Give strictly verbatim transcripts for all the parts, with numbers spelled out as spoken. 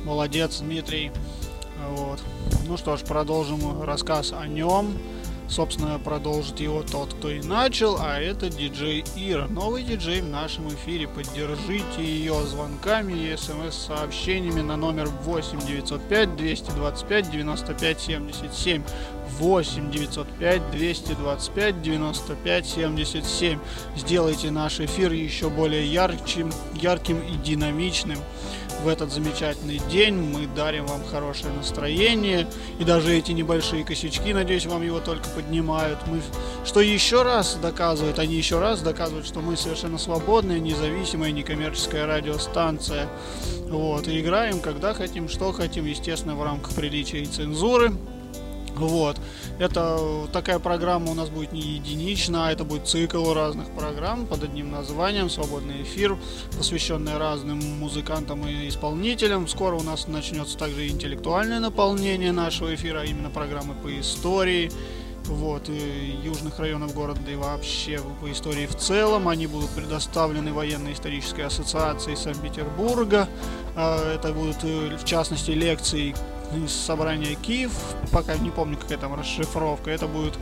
Молодец, Дмитрий. Вот. Ну что ж, продолжим рассказ о нем. Собственно, продолжит его тот, кто и начал, а это диджей Ира. Новый диджей в нашем эфире. Поддержите ее звонками и смс-сообщениями на номер восемь девятьсот пять двести двадцать пять девяносто пять семьдесят семь. восемь девятьсот пять двести двадцать пять девяносто пять семьдесят семь. Сделайте наш эфир еще более ярким, ярким и динамичным. В этот замечательный день мы дарим вам хорошее настроение. И даже эти небольшие косячки, надеюсь, вам его только поднимают. Мы, что еще раз доказывает, они еще раз доказывают, что мы совершенно свободная, независимая, некоммерческая радиостанция. Вот, и играем, когда хотим, что хотим, естественно, в рамках приличия и цензуры. Вот, это такая программа у нас будет не единична, это будет цикл разных программ под одним названием «Свободный эфир», посвященный разным музыкантам и исполнителям. Скоро у нас начнется также интеллектуальное наполнение нашего эфира, а именно программы по истории, вот, и южных районов города, да и вообще по истории в целом. Они будут предоставлены военно-исторической ассоциацией Санкт-Петербурга. Это будут, в частности, лекции из собрания Киев, пока не помню, какая там расшифровка. Это будут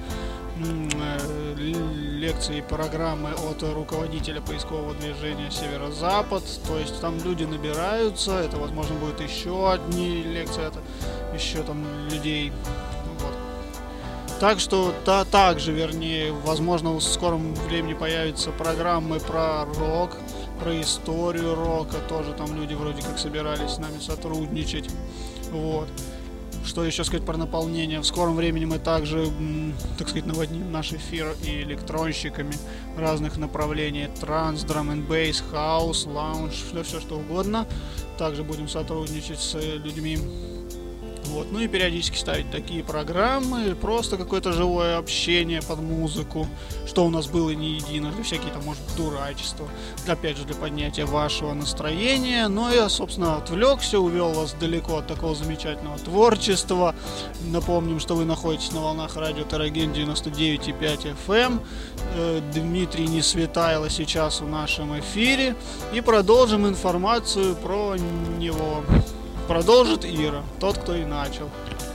э, лекции, программы от руководителя поискового движения Северо-Запад. То есть там люди набираются. Это, возможно, будет еще одни лекции от еще там людей. Вот. Так что та, также, вернее, возможно, в скором времени появятся программы про рок, про историю рока. Тоже там люди вроде как собирались с нами сотрудничать. Вот. Что еще сказать про наполнение? В скором времени мы также, так сказать, наводним наш эфир и электронщиками разных направлений. Транс, драм энд бейс, хаус, лаунж, все, все что угодно. Также будем сотрудничать с людьми. Вот. Ну и периодически ставить такие программы, просто какое-то живое общение под музыку, что у нас было не единожды, всякие там, может, дурачества, опять же, для поднятия вашего настроения. Но я, собственно, отвлекся, увел вас далеко от такого замечательного творчества. Напомним, что вы находитесь на волнах радио Тараген девяносто девять и пять эф эм. Дмитрий Несветайло сейчас в нашем эфире. И продолжим информацию про него. Продолжит Ира, тот, кто и начал.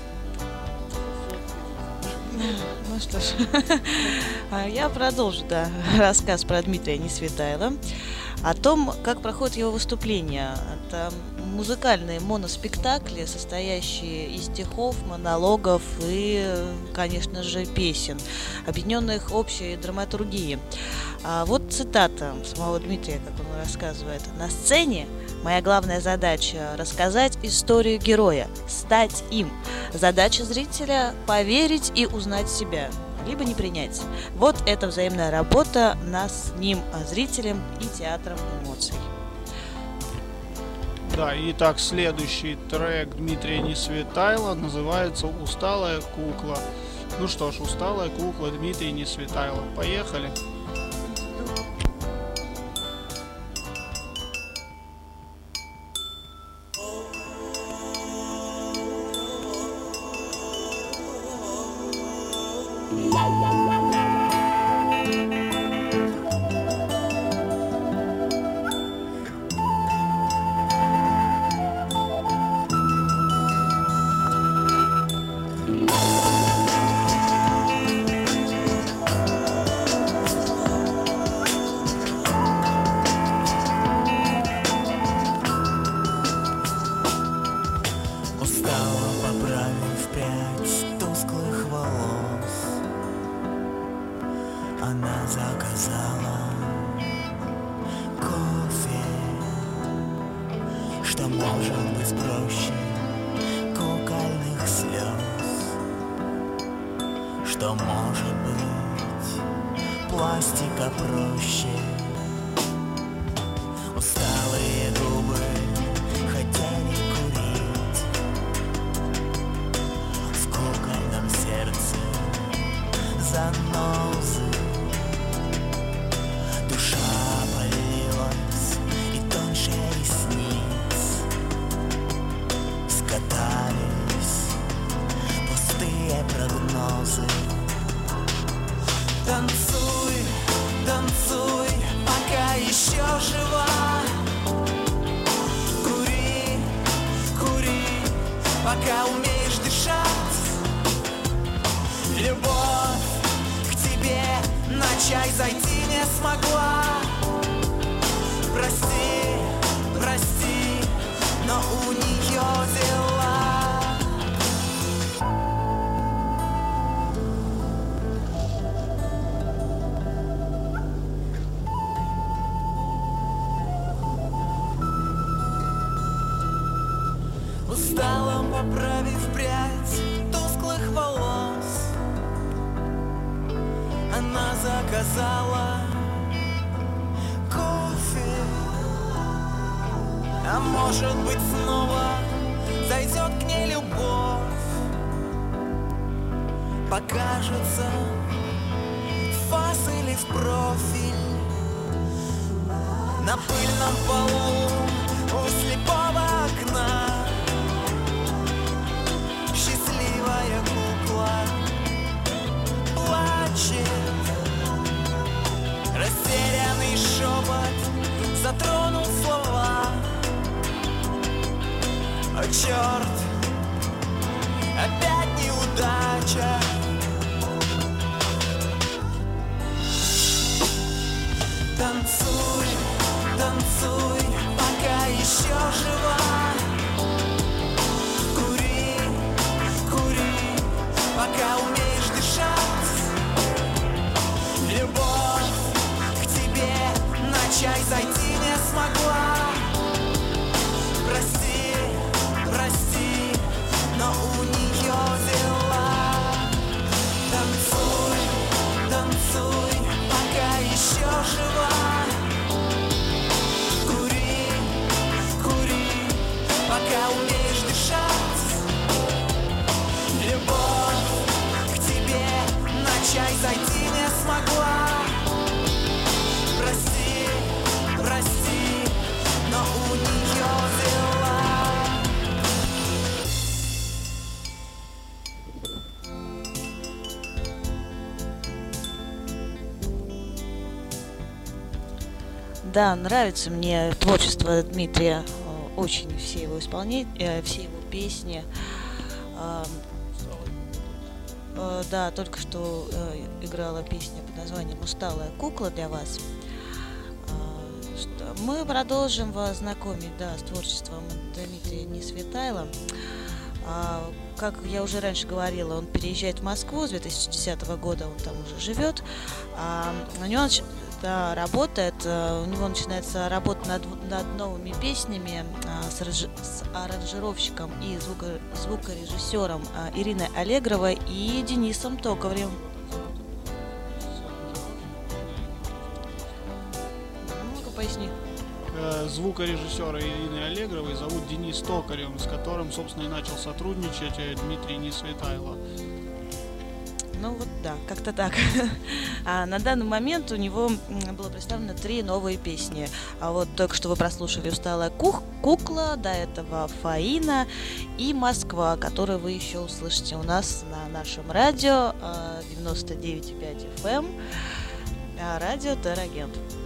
Ну что ж, я продолжу, да, рассказ про Дмитрия Несветайло, о том, как проходит его выступление. Это музыкальные моноспектакли, состоящие из стихов, монологов и, конечно же, песен, объединенных общей драматургией. А вот цитата самого Дмитрия, как он рассказывает. «На сцене моя главная задача – рассказать историю героя, стать им. Задача зрителя – поверить и узнать себя, либо не принять. Вот это взаимная работа нас с ним, зрителем и театром эмоций». Да, итак, следующий трек Дмитрия Несветайло называется «Усталая кукла». Ну что ж, «Усталая кукла» Дмитрия Несветайло. Поехали! Еще жива, кури, кури. пока умеешь дышать. Любовь к тебе на чай зайти не смогла. Прости, прости, но у нее дела. Устала, поправив прядь тусклых волос, она заказала кофе. А может быть, снова зайдет к ней любовь, покажется в фас или в профиль. На пыльном полу у слепого окна счастливая кукла плачет. Растерянный шепот затронул слова. О, черт, опять неудача. Танцуй, танцуй, пока еще жива. Кури, кури, пока умеешь дышать. Любовь к тебе на чай зайти не смогла. Прости, прости, но у нее дела. Танцуй, танцуй, пока еще жива. Кури, кури, пока умеешь дышать. Любовь к тебе на чай зайти не смогла. Прости, прости, но у нее дела. Да, нравится мне творчество Дмитрия, э, очень все его исполнения, все его песни. Э, э, да, только что э, играла песня под названием «Усталая кукла» для вас. Э, что мы продолжим вас знакомить, да, с творчеством Дмитрия Несветайла. Э, как я уже раньше говорила, он переезжает в Москву с две тысячи десятого года, он там уже живет. А у него да, работает, у него начинается работа над, над новыми песнями с, с аранжировщиком и звуко, звукорежиссером Ириной Аллегровой и Денисом Токаревым. Ну-ка, поясни. Звукорежиссера Ирины Аллегровой зовут Денис Токарев, с которым, собственно, и начал сотрудничать Дмитрий Несветайло. Ну вот да, как-то так. А на данный момент у него было представлено три новые песни. А вот только что вы прослушали «Усталая кух- кукла», до этого «Фаина» и «Москва», которую вы еще услышите у нас на нашем радио девяносто девять и пять эф эм, радио Терагент.